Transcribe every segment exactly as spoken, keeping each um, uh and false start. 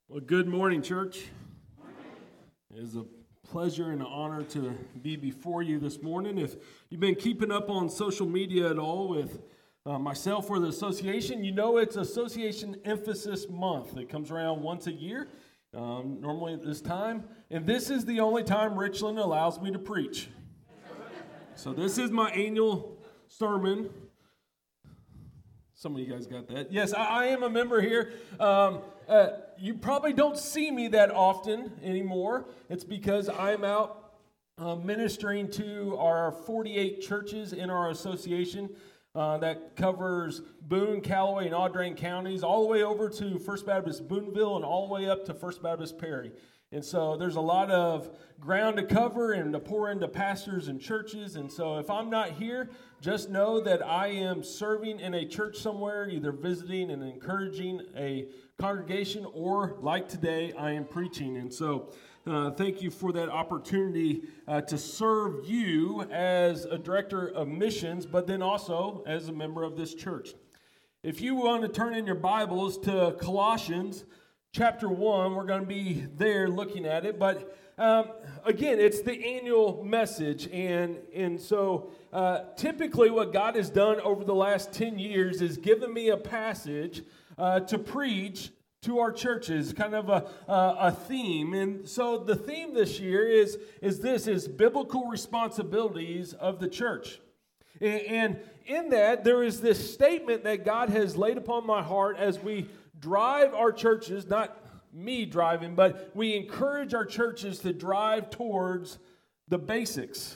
Well, good morning, church. It is a pleasure and an honor to be before you this morning. If you've been keeping up on social media at all with uh, myself or the association, you know it's Association Emphasis Month. It comes around once a year, um, normally at this time. And this is the only time Richland allows me to preach. So this is my annual sermon. Some of you guys got that. Yes, I, I am a member here. Um, uh, you probably don't see me that often anymore. It's because I'm out uh, ministering to our forty-eight churches in our association uh, that covers Boone, Callaway, and Audrain counties, all the way over to First Baptist Booneville and all the way up to First Baptist Perry. And so there's a lot of ground to cover and to pour into pastors and churches. And so if I'm not here, just know that I am serving in a church somewhere, either visiting and encouraging a congregation, or like today, I am preaching. And so uh, thank you for that opportunity uh, to serve you as a director of missions, but then also as a member of this church. If you want to turn in your Bibles to Colossians chapter one, we're going to be there looking at it. But um, again, it's the annual message. And, and so uh, typically what God has done over the last ten years is given me a passage uh, to preach to our churches, kind of a, a, a theme. And so the theme this year is, is this, is biblical responsibilities of the church. And, and in that, there is this statement that God has laid upon my heart as we drive our churches, not me driving, but we encourage our churches to drive towards the basics.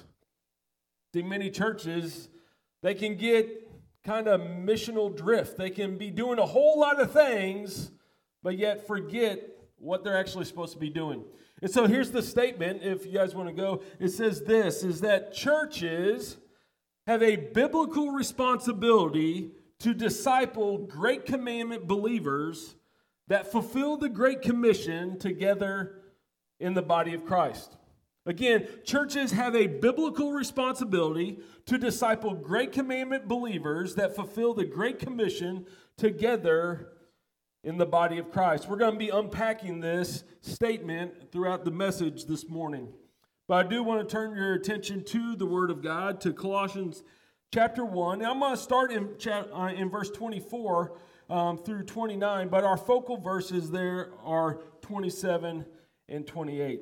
See, many churches, they can get kind of missional drift. They can be doing a whole lot of things, but yet forget what they're actually supposed to be doing. And so here's the statement, if you guys want to go. It says this, is that churches have a biblical responsibility to disciple Great Commandment believers that fulfill the Great Commission together in the body of Christ. Again, churches have a biblical responsibility to disciple Great Commandment believers that fulfill the Great Commission together in the body of Christ. We're going to be unpacking this statement throughout the message this morning. But I do want to turn your attention to the Word of God, to Colossians chapter one. Now I'm going to start in, uh, in verse twenty-four um, through twenty-nine, but our focal verses there are twenty-seven and twenty-eight.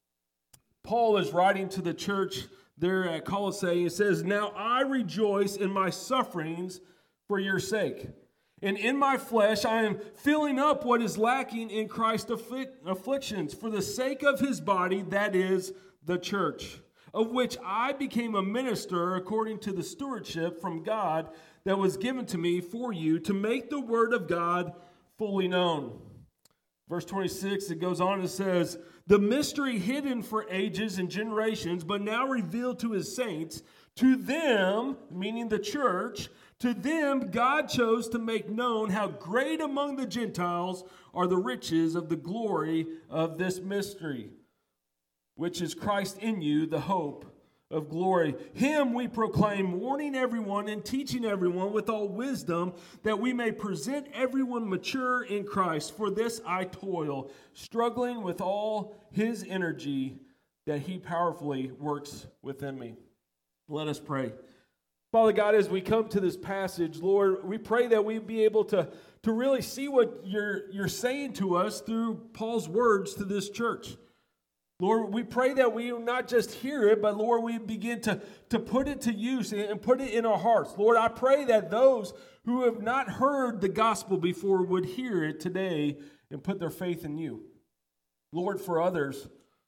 Paul is writing to the church there at Colossae. He says, "Now I rejoice in my sufferings for your sake. And in my flesh I am filling up what is lacking in Christ's afflictions for the sake of his body, that is, the church, of which I became a minister according to the stewardship from God that was given to me for you to make the word of God fully known." Verse twenty-six, it goes on and says, "The mystery hidden for ages and generations, but now revealed to his saints, to them," meaning the church, "to them God chose to make known how great among the Gentiles are the riches of the glory of this mystery, which is Christ in you, the hope of glory. Him we proclaim, warning everyone and teaching everyone with all wisdom, that we may present everyone mature in Christ. For this I toil, struggling with all his energy that he powerfully works within me." Let us pray. Father God, as we come to this passage, Lord, we pray that we be able to, to really see what you're, you're saying to us through Paul's words to this church. Lord, we pray that we not just hear it, but Lord, we begin to, to put it to use and put it in our hearts. Lord, I pray that those who have not heard the gospel before would hear it today and put their faith in you. Lord, for others,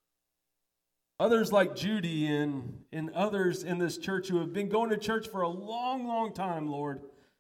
others like Judy and, and others in this church who have been going to church for a long, long time, Lord,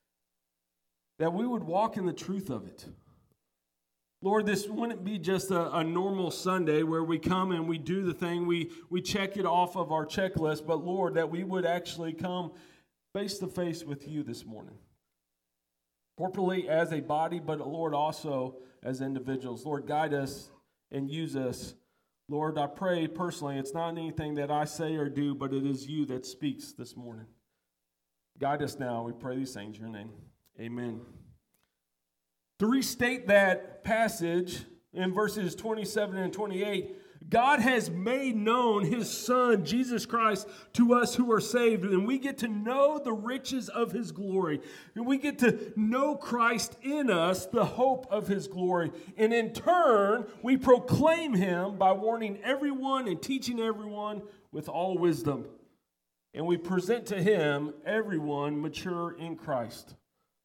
that we would walk in the truth of it. Lord, this wouldn't be just a, a normal Sunday where we come and we do the thing, we, we check it off of our checklist, but Lord, that we would actually come face to face with you this morning. Corporately as a body, but Lord, also as individuals. Lord, guide us and use us. Lord, I pray personally, it's not anything that I say or do, but it is you that speaks this morning. Guide us now. We pray these things in your name. Amen. To restate that passage in verses twenty-seven and twenty-eight, God has made known his Son, Jesus Christ, to us who are saved, and we get to know the riches of his glory. And we get to know Christ in us, the hope of his glory. And in turn, we proclaim him by warning everyone and teaching everyone with all wisdom. And we present to him everyone mature in Christ.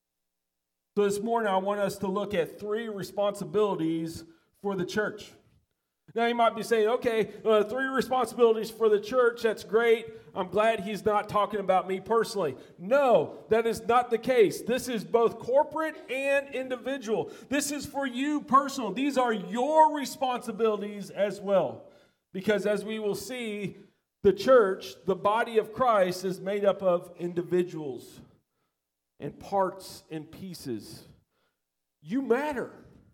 So this morning, I want us to look at three responsibilities for the church. Now you might be saying, okay, uh, three responsibilities for the church, that's great. I'm glad he's not talking about me personally. No, that is not the case. This is both corporate and individual. This is for you personal. These are your responsibilities as well. Because as we will see, the church, the body of Christ, is made up of individuals and parts and pieces. You matter.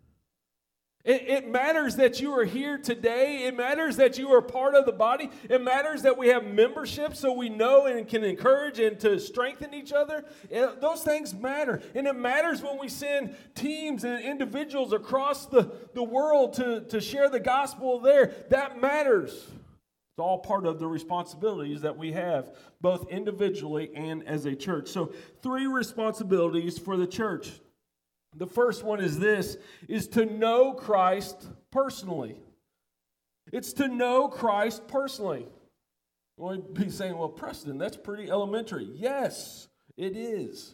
It matters that you are here today. It matters that you are part of the body. It matters that we have membership so we know and can encourage and to strengthen each other. Those things matter. And it matters when we send teams and individuals across the, the world to, to share the gospel there. That matters. It's all part of the responsibilities that we have, both individually and as a church. So, three responsibilities for the church. The first one is this, is to know Christ personally. It's to know Christ personally. You might be saying, well, Preston, that's pretty elementary. Yes, it is.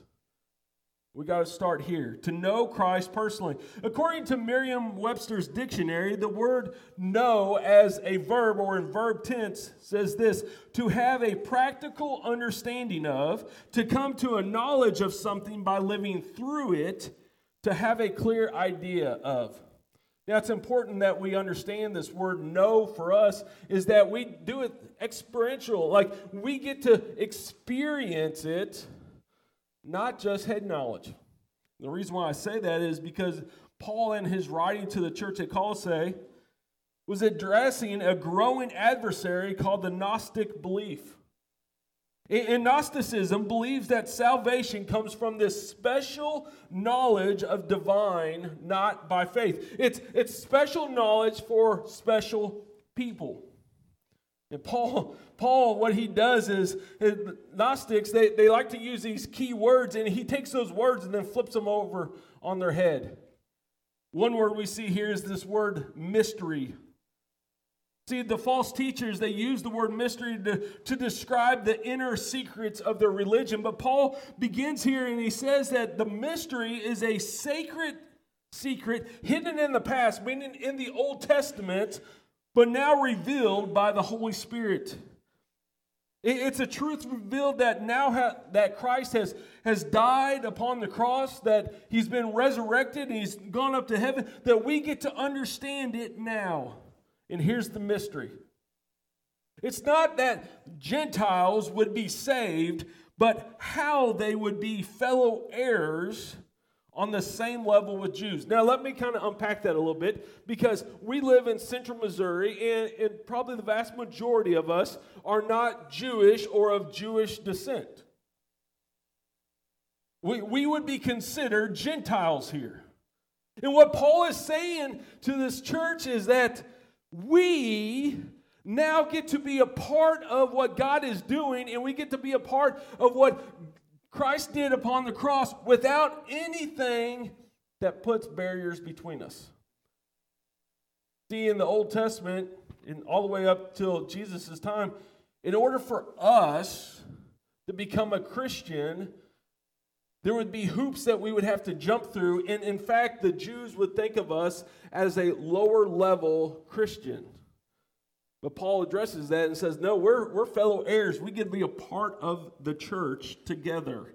We got to start here. To know Christ personally. According to Merriam-Webster's dictionary, the word know as a verb or in verb tense says this, to have a practical understanding of, to come to a knowledge of something by living through it, to have a clear idea of. Now, it's important that we understand this word know for us is that we do it experiential. Like, we get to experience it, not just head knowledge. The reason why I say that is because Paul, in his writing to the church at Colossae, was addressing a growing adversary called the Gnostic belief. And Gnosticism believes that salvation comes from this special knowledge of divine, not by faith. It's, it's special knowledge for special people. And Paul, Paul, what he does is, Gnostics, they, they like to use these key words, and he takes those words and then flips them over on their head. One word we see here is this word mystery. See, the false teachers, they use the word mystery to, to describe the inner secrets of their religion. But Paul begins here and he says that the mystery is a sacred secret hidden in the past, meaning in the Old Testament, but now revealed by the Holy Spirit. It, it's a truth revealed that now ha, that Christ has, has died upon the cross, that he's been resurrected, and he's gone up to heaven, that we get to understand it now. And here's the mystery. It's not that Gentiles would be saved, but how they would be fellow heirs on the same level with Jews. Now, let me kind of unpack that a little bit, because we live in central Missouri, and, and probably the vast majority of us are not Jewish or of Jewish descent. We, we would be considered Gentiles here. And what Paul is saying to this church is that we now get to be a part of what God is doing, and we get to be a part of what Christ did upon the cross without anything that puts barriers between us. See, in the Old Testament, and all the way up till Jesus' time, in order for us to become a Christian, there would be hoops that we would have to jump through. And in fact, the Jews would think of us as a lower level Christian. But Paul addresses that and says, no, we're, we're fellow heirs. We get to be a part of the church together.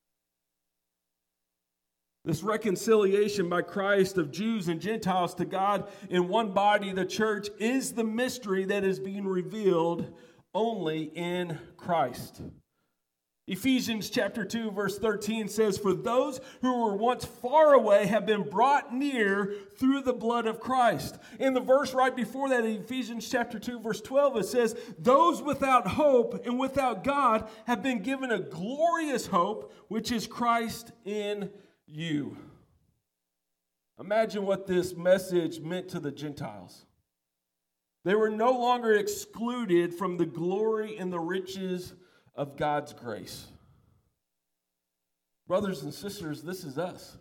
This reconciliation by Christ of Jews and Gentiles to God in one body, the church, is the mystery that is being revealed only in Christ. Ephesians chapter two, verse thirteen says, for those who were once far away have been brought near through the blood of Christ. In the verse right before that, in Ephesians chapter two, verse twelve, it says, those without hope and without God have been given a glorious hope, which is Christ in you. Imagine what this message meant to the Gentiles. They were no longer excluded from the glory and the riches of God's grace. Brothers and sisters, this is us.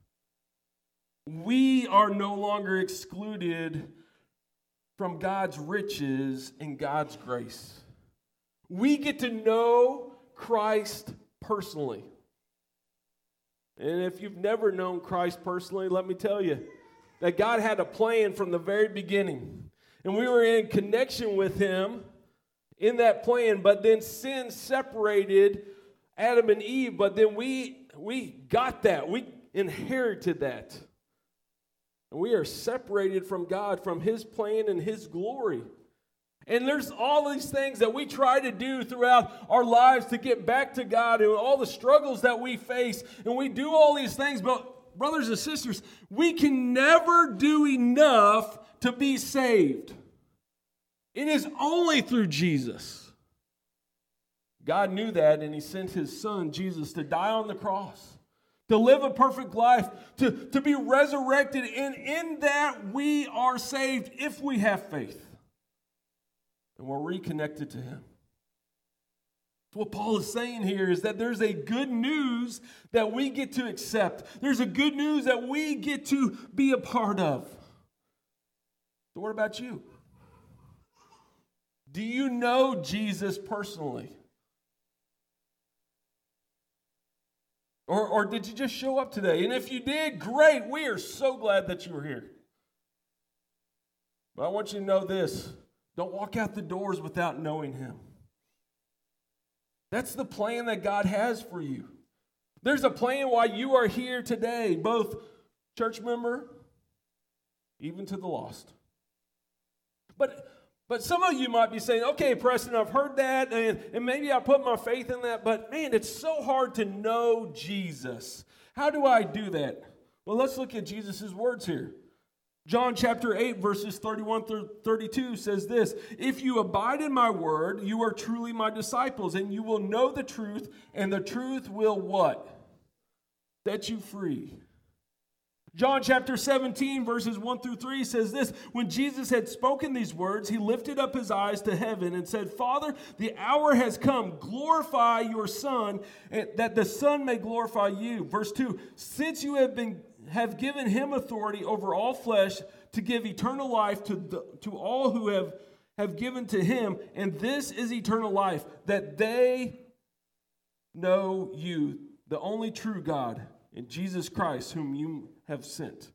We are no longer excluded from God's riches and God's grace. We get to know Christ personally. And if you've never known Christ personally, let me tell you that God had a plan from the very beginning. And we were in connection with Him in that plan, but then sin separated Adam and Eve, but then we we got that. We inherited that. And we are separated from God, from His plan and His glory. And there's all these things that we try to do throughout our lives to get back to God, and all the struggles that we face. And we do all these things, but brothers and sisters, we can never do enough to be saved. It is only through Jesus. God knew that, and He sent His Son, Jesus, to die on the cross, to live a perfect life, to, to be resurrected, and in that we are saved if we have faith. And we're reconnected to Him. What Paul is saying here is that there's a good news that we get to accept. There's a good news that we get to be a part of. So what about you? Do you know Jesus personally? Or, or did you just show up today? And if you did, great. We are so glad that you were here. But I want you to know this. Don't walk out the doors without knowing Him. That's the plan that God has for you. There's a plan why you are here today, both church member, even to the lost. But But some of you might be saying, okay, Preston, I've heard that, and, and maybe I put my faith in that, but man, it's so hard to know Jesus. How do I do that? Well, let's look at Jesus' words here. John chapter eight, verses thirty-one through thirty-two says this: "If you abide in my word, you are truly my disciples, and you will know the truth, and the truth will" what? "Set you free." John chapter seventeen, verses one through three says this: "When Jesus had spoken these words, He lifted up His eyes to heaven and said, 'Father, the hour has come. Glorify your Son, that the Son may glorify you.'" Verse two, "Since you have been have given Him authority over all flesh to give eternal life to, the, to all who have, have given to Him, and this is eternal life, that they know you, the only true God, and Jesus Christ, whom you have sent."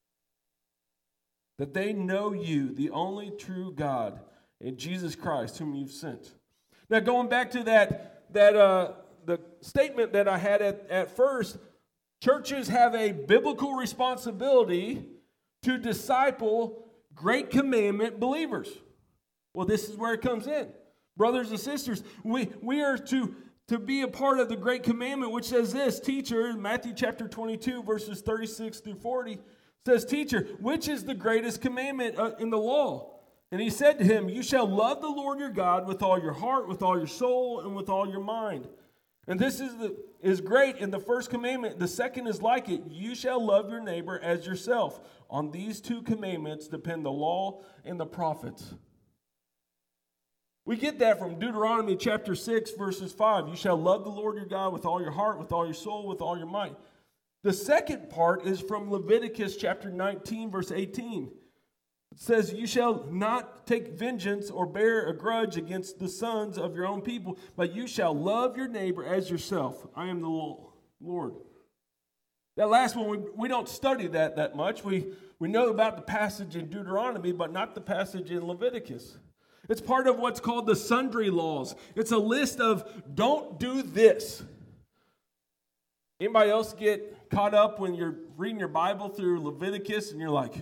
That they know you, the only true God, and Jesus Christ, whom you've sent. Now, going back to that, that uh, the statement that I had at, at first, churches have a biblical responsibility to disciple Great Commandment believers. Well, this is where it comes in. Brothers and sisters, we, we are to, to be a part of the Great Commandment, which says this: "Teacher," Matthew chapter twenty-two, verses thirty-six through forty, says, "Teacher, which is the greatest commandment in the law?" And he said to him, "You shall love the Lord your God with all your heart, with all your soul, and with all your mind. And this is the is great in the first commandment. The second is like it. You shall love your neighbor as yourself. On these two commandments depend the law and the prophets." We get that from Deuteronomy chapter six, verses five. "You shall love the Lord your God with all your heart, with all your soul, with all your might." The second part is from Leviticus chapter nineteen, verse eighteen. It says, "You shall not take vengeance or bear a grudge against the sons of your own people, but you shall love your neighbor as yourself. I am the Lord." That last one, we, we don't study that that much. We, we know about the passage in Deuteronomy, but not the passage in Leviticus. It's part of what's called the sundry laws. It's a list of don't do this. Anybody else get caught up when you're reading your Bible through Leviticus and you're like,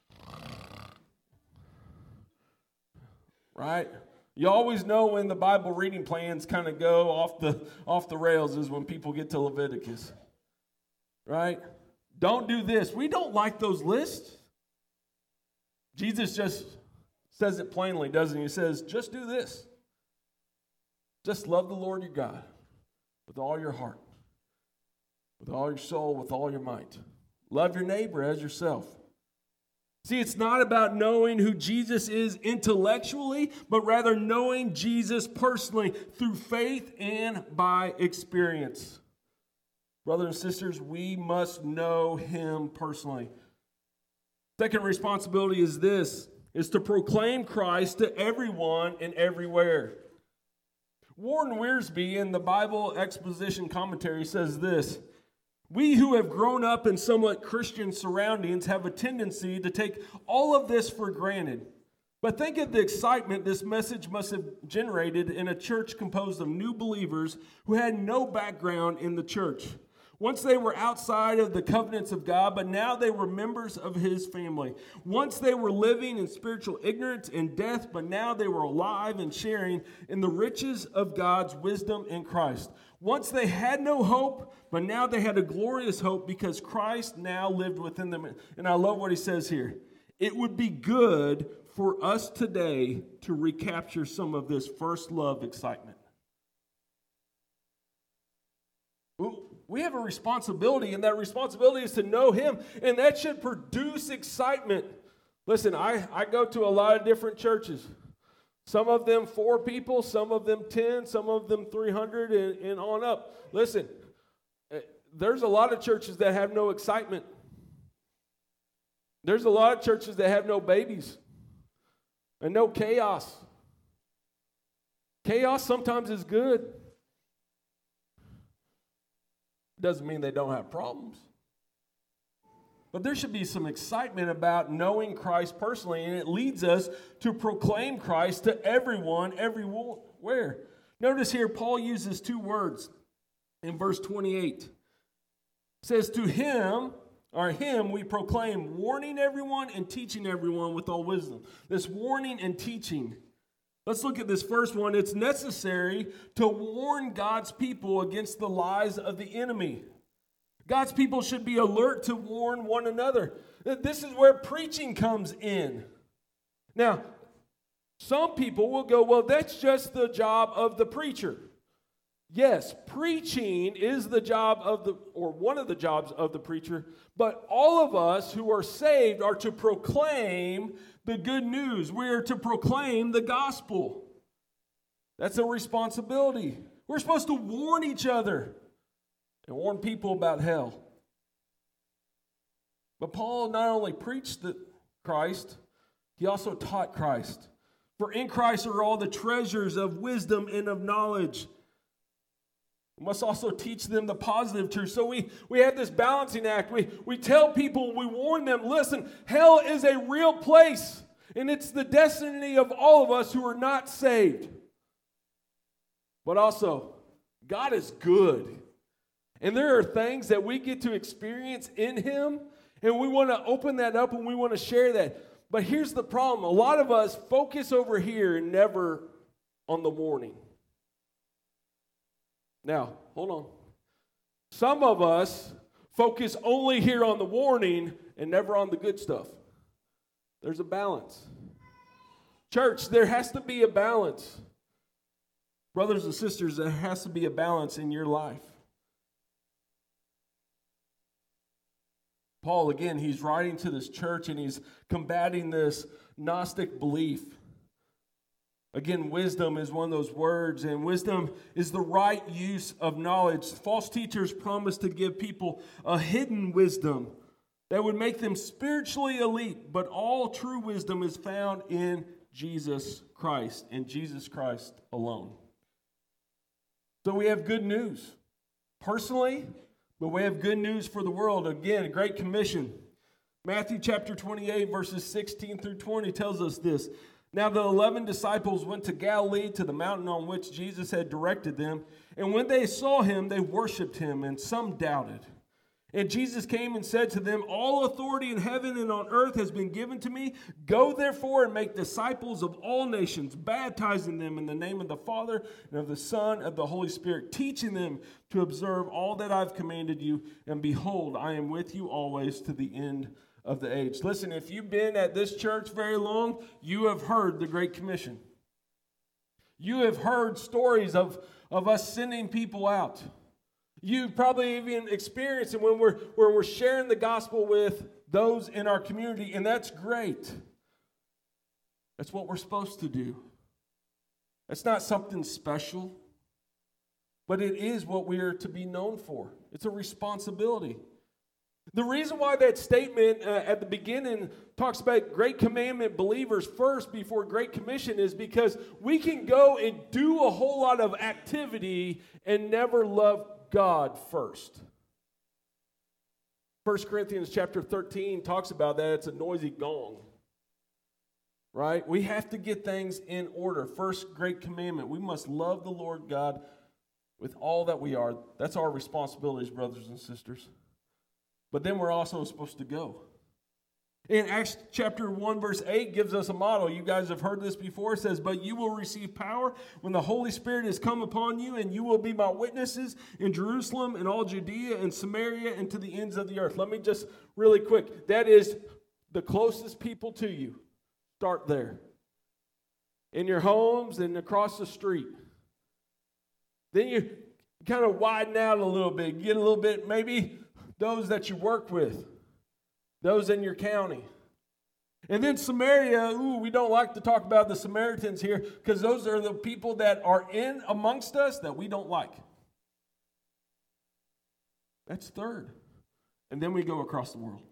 right? You always know when the Bible reading plans kind of go off the off the rails is when people get to Leviticus. Right? Don't do this. We don't like those lists. Jesus just says it plainly, doesn't he? He says, just do this. Just love the Lord your God with all your heart, with all your soul, with all your might. Love your neighbor as yourself. See, it's not about knowing who Jesus is intellectually, but rather knowing Jesus personally through faith and by experience. Brothers and sisters, we must know him personally. Second responsibility is this, is to proclaim Christ to everyone and everywhere. Warren Wiersbe in the Bible Exposition Commentary says this, "We who have grown up in somewhat Christian surroundings have a tendency to take all of this for granted. But think of the excitement this message must have generated in a church composed of new believers who had no background in the church. Once they were outside of the covenants of God, but now they were members of his family. Once they were living in spiritual ignorance and death, but now they were alive and sharing in the riches of God's wisdom in Christ. Once they had no hope, but now they had a glorious hope because Christ now lived within them." And I love what he says here. "It would be good for us today to recapture some of this first love excitement." We have a responsibility, and that responsibility is to know him, and that should produce excitement. Listen, I, I go to a lot of different churches. Some of them four people, some of them ten, some of them three hundred, and, and on up. Listen, there's a lot of churches that have no excitement. There's a lot of churches that have no babies and no chaos. Chaos sometimes is good. Doesn't mean they don't have problems. But there should be some excitement about knowing Christ personally, and it leads us to proclaim Christ to everyone, everywhere. Notice here, Paul uses two words in verse twenty-eight. It says, "To him, or him, we proclaim, warning everyone and teaching everyone with all wisdom." This warning and teaching. Let's look at this first one. It's necessary to warn God's people against the lies of the enemy. God's people should be alert to warn one another. This is where preaching comes in. Now, some people will go, well, that's just the job of the preacher. Yes, preaching is the job of the, or one of the jobs of the preacher, but all of us who are saved are to proclaim the good news. We are to proclaim the gospel. That's a responsibility. We're supposed to warn each other and warn people about hell. But Paul not only preached the Christ, he also taught Christ. For in Christ are all the treasures of wisdom and of knowledge. We must also teach them the positive truth. So we, we have this balancing act. We, we tell people, we warn them, listen, hell is a real place. And it's the destiny of all of us who are not saved. But also, God is good. And there are things that we get to experience in him. And we want to open that up and we want to share that. But here's the problem. A lot of us focus over here and never on the warning. Now, hold on. Some of us focus only here on the warning and never on the good stuff. There's a balance. Church, there has to be a balance. Brothers and sisters, there has to be a balance in your life. Paul, again, he's writing to this church and he's combating this Gnostic belief. Again, wisdom is one of those words, and wisdom is the right use of knowledge. False teachers promise to give people a hidden wisdom that would make them spiritually elite, but all true wisdom is found in Jesus Christ, in Jesus Christ alone. So we have good news personally, but we have good news for the world. Again, a great commission. Matthew chapter twenty-eight, verses sixteen through twenty tells us this. Now the eleven disciples went to Galilee, to the mountain on which Jesus had directed them. And when they saw him, they worshipped him, and some doubted. And Jesus came and said to them, all authority in heaven and on earth has been given to me. Go therefore and make disciples of all nations, baptizing them in the name of the Father and of the Son and of the Holy Spirit, teaching them to observe all that I've commanded you. And behold, I am with you always to the end of the age. Listen, if you've been at this church very long, you have heard the Great Commission. You have heard stories of, of us sending people out. You've probably even experienced it when we're, when we're sharing the gospel with those in our community, and that's great. That's what we're supposed to do. That's not something special, but it is what we are to be known for. It's a responsibility. The reason why that statement uh, at the beginning talks about Great Commandment believers first before Great Commission is because we can go and do a whole lot of activity and never love God first. First Corinthians chapter thirteen talks about that. It's a noisy gong. Right? We have to get things in order. First Great Commandment. We must love the Lord God with all that we are. That's our responsibilities, brothers and sisters. But then we're also supposed to go. In Acts chapter one, verse eight gives us a model. You guys have heard this before. It says, "But you will receive power when the Holy Spirit has come upon you, and you will be my witnesses in Jerusalem and all Judea and Samaria and to the ends of the earth." Let me just really quick. That is the closest people to you. Start there. In your homes and across the street. Then you kind of widen out a little bit. Get a little bit, maybe those that you work with. Those in your county. And then Samaria, ooh, we don't like to talk about the Samaritans here because those are the people that are in amongst us that we don't like. That's third. And then we go across the world.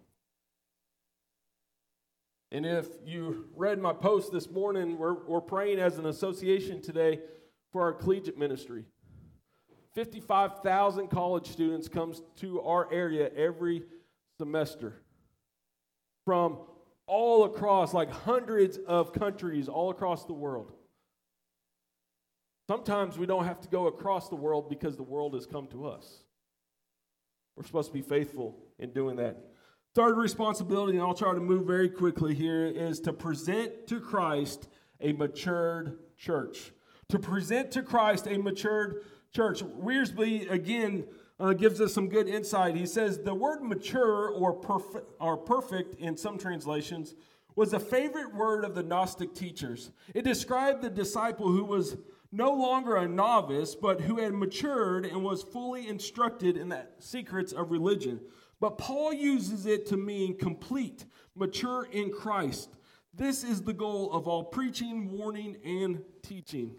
And if you read my post this morning, we're, we're praying as an association today for our collegiate ministry. fifty-five thousand college students comes to our area every semester. From all across, like hundreds of countries all across the world. Sometimes we don't have to go across the world because the world has come to us. We're supposed to be faithful in doing that. Third responsibility, and I'll try to move very quickly here, is to present to Christ a matured church. To present to Christ a matured church. Wiersbe, again, uh, gives us some good insight. He says, the word mature or perfect, or perfect in some translations was a favorite word of the Gnostic teachers. It described the disciple who was no longer a novice, but who had matured and was fully instructed in the secrets of religion. But Paul uses it to mean complete, mature in Christ. This is the goal of all preaching, warning, and teaching.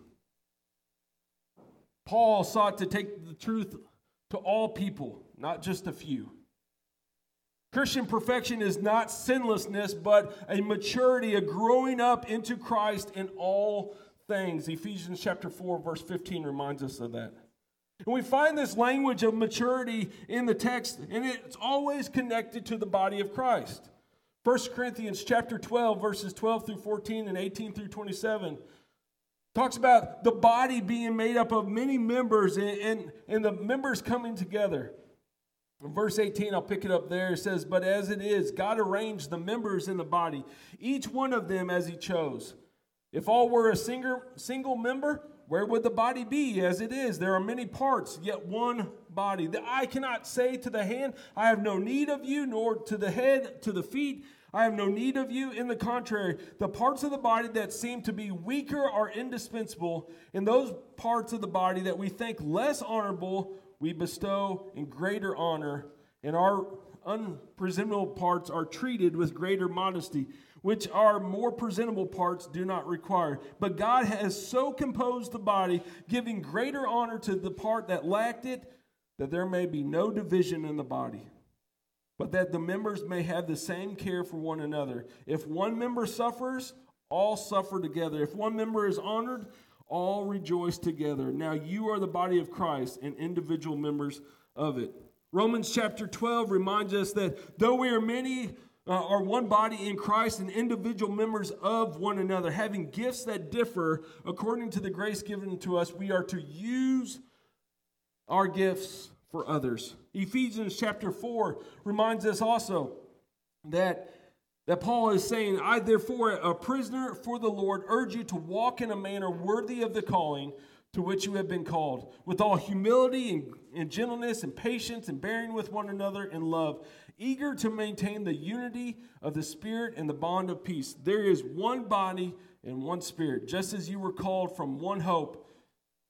Paul sought to take the truth to all people, not just a few. Christian perfection is not sinlessness, but a maturity, a growing up into Christ in all things. Ephesians chapter four, verse fifteen reminds us of that. And we find this language of maturity in the text, and it's always connected to the body of Christ. First Corinthians chapter twelve, verses twelve through fourteen and eighteen through twenty-seven talks about the body being made up of many members and, and, and the members coming together. In verse eighteen, I'll pick it up there. It says, "But as it is, God arranged the members in the body, each one of them as he chose. If all were a single, single member, where would the body be? As it is, there are many parts, yet one body. The eye cannot say to the hand, I have no need of you, nor to the head, to the feet, I have no need of you. In the contrary, the parts of the body that seem to be weaker are indispensable, and those parts of the body that we think less honorable, we bestow in greater honor, and our unpresentable parts are treated with greater modesty, which our more presentable parts do not require. But God has so composed the body, giving greater honor to the part that lacked it, that there may be no division in the body, but that the members may have the same care for one another. If one member suffers, all suffer together. If one member is honored, all rejoice together. Now you are the body of Christ and individual members of it." Romans chapter twelve reminds us that though we are many, uh, are one body in Christ and individual members of one another, having gifts that differ according to the grace given to us, we are to use our gifts for others. Ephesians chapter four reminds us also that, that Paul is saying, "I therefore, a prisoner for the Lord, urge you to walk in a manner worthy of the calling to which you have been called, with all humility and, and gentleness and patience, and bearing with one another in love, eager to maintain the unity of the Spirit and the bond of peace. There is one body and one Spirit, just as you were called from one hope,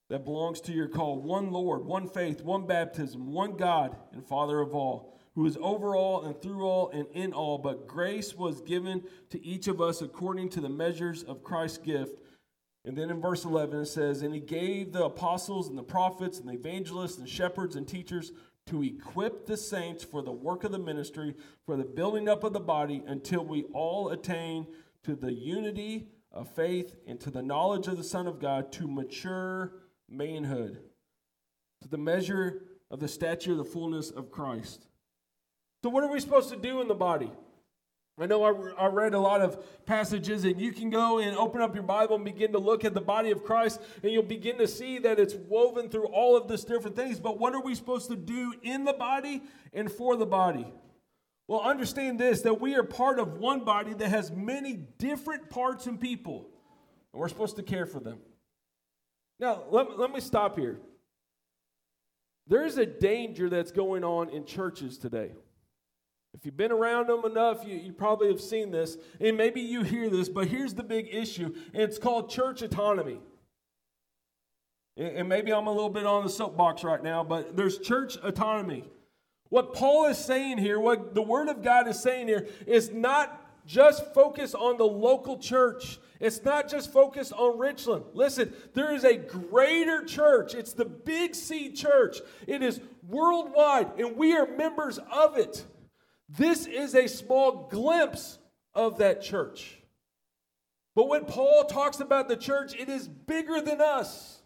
that belongs to your call. One Lord, one faith, one baptism, one God and Father of all, who is over all and through all and in all. But grace was given to each of us according to the measures of Christ's gift. And then in verse eleven it says, and he gave the apostles and the prophets and the evangelists and shepherds and teachers to equip the saints for the work of the ministry, for the building up of the body, until we all attain to the unity of faith and to the knowledge of the Son of God, to mature manhood, to the measure of the stature of the fullness of Christ. So what are we supposed to do in the body? I know I, I read a lot of passages, and you can go and open up your Bible and begin to look at the body of Christ, and you'll begin to see that it's woven through all of these different things. But what are we supposed to do in the body and for the body? Well, understand this, that we are part of one body that has many different parts and people, and we're supposed to care for them. Now, let, let me stop here. There is a danger that's going on in churches today. If you've been around them enough, you, you probably have seen this, and maybe you hear this, but here's the big issue, and it's called church autonomy. And, and maybe I'm a little bit on the soapbox right now, but there's church autonomy. What Paul is saying here, what the Word of God is saying here, is not just focus on the local church. It's not just focused on Richland. Listen, there is a greater church. It's the Big C church. It is worldwide, and we are members of it. This is a small glimpse of that church. But when Paul talks about the church, it is bigger than us.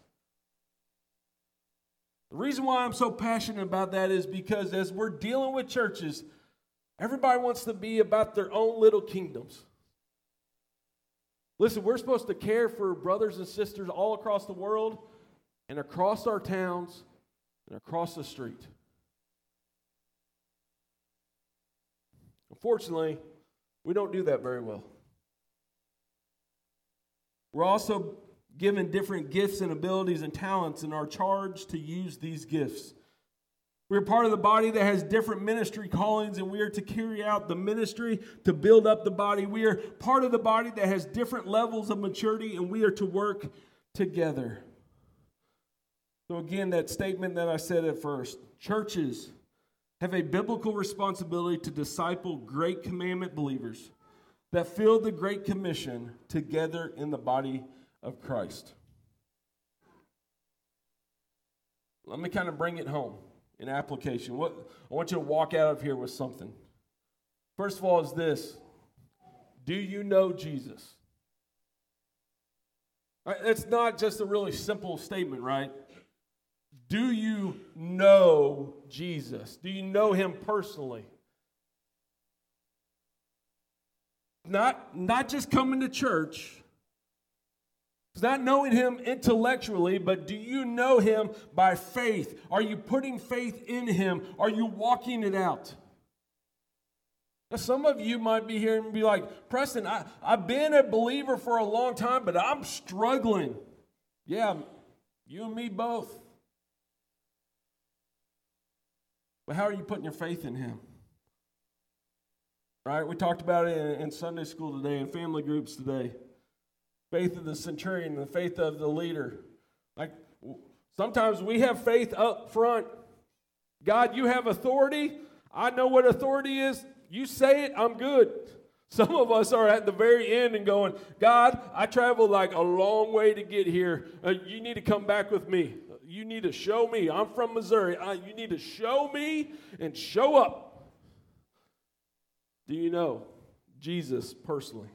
The reason why I'm so passionate about that is because as we're dealing with churches, everybody wants to be about their own little kingdoms. Listen, we're supposed to care for brothers and sisters all across the world and across our towns and across the street. Unfortunately, we don't do that very well. We're also given different gifts and abilities and talents and are charged to use these gifts. We're part of the body that has different ministry callings, and we are to carry out the ministry to build up the body. We are part of the body that has different levels of maturity, and we are to work together. So again, that statement that I said at first, churches have a biblical responsibility to disciple Great Commandment believers that fill the Great Commission together in the body of Christ. Let me kind of bring it home. In application, what I want you to walk out of here with something. First of all is this. Do you know Jesus? Right, it's not just a really simple statement, right? Do you know Jesus? Do you know him personally? Not, not just coming to church. It's not knowing him intellectually, but do you know him by faith? Are you putting faith in him? Are you walking it out? Now, some of you might be here and be like, Preston, I, I've been a believer for a long time, but I'm struggling. Yeah, you and me both. But how are you putting your faith in him? Right? We talked about it in, in Sunday school today, in family groups today. Faith of the centurion, the faith of the leader. Like, sometimes we have faith up front. God, you have authority. I know what authority is. You say it, I'm good. Some of us are at the very end and going, God, I traveled like a long way to get here. Uh, you need to come back with me. You need to show me. I'm from Missouri. Uh, you need to show me and show up. Do you know Jesus personally?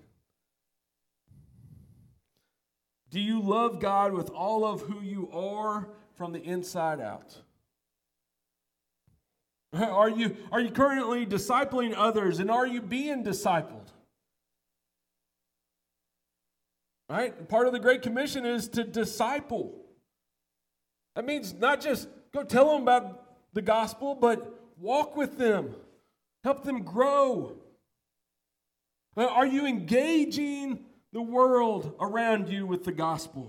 Do you love God with all of who you are from the inside out? Are you, are you currently discipling others, and are you being discipled? Right? Part of the Great Commission is to disciple. That means not just go tell them about the gospel, but walk with them. Help them grow. Are you engaging the world around you with the gospel?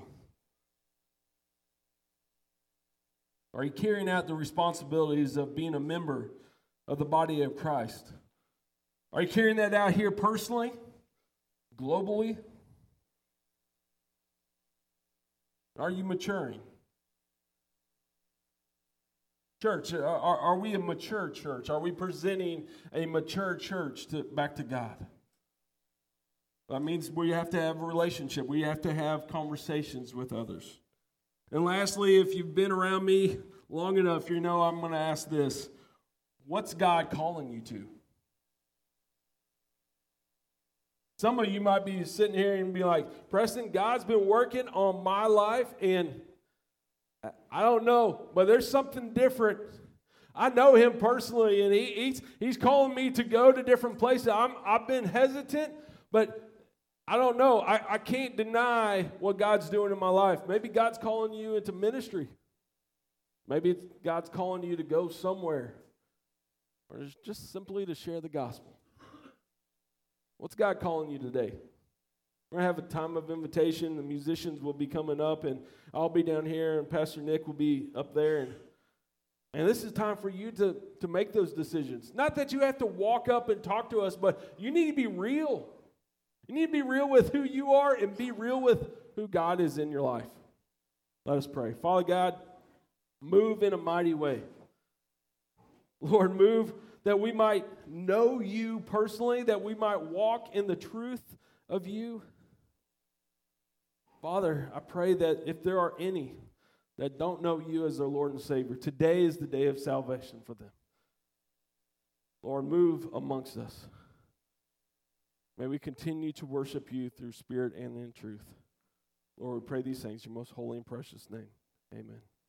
Are you carrying out the responsibilities of being a member of the body of Christ? Are you carrying that out here personally, globally? Are you maturing? Church, are, are we a mature church? Are we presenting a mature church to, back to God? That means we have to have a relationship. We have to have conversations with others. And lastly, if you've been around me long enough, you know I'm going to ask this. What's God calling you to? Some of you might be sitting here and be like, Preston, God's been working on my life, and I don't know, but there's something different. I know him personally, and he, he's he's calling me to go to different places. I'm, I've been hesitant, but I don't know. I, I can't deny what God's doing in my life. Maybe God's calling you into ministry. Maybe it's God's calling you to go somewhere, or just simply to share the gospel. What's God calling you today? We're going to have a time of invitation. The musicians will be coming up, and I'll be down here, and Pastor Nick will be up there. And, and this is time for you to, to make those decisions. Not that you have to walk up and talk to us, but you need to be real. You need to be real with who you are and be real with who God is in your life. Let us pray. Father God, move in a mighty way. Lord, move that we might know you personally, that we might walk in the truth of you. Father, I pray that if there are any that don't know you as their Lord and Savior, today is the day of salvation for them. Lord, move amongst us. May we continue to worship you through spirit and in truth. Lord, we pray these things in your most holy and precious name. Amen.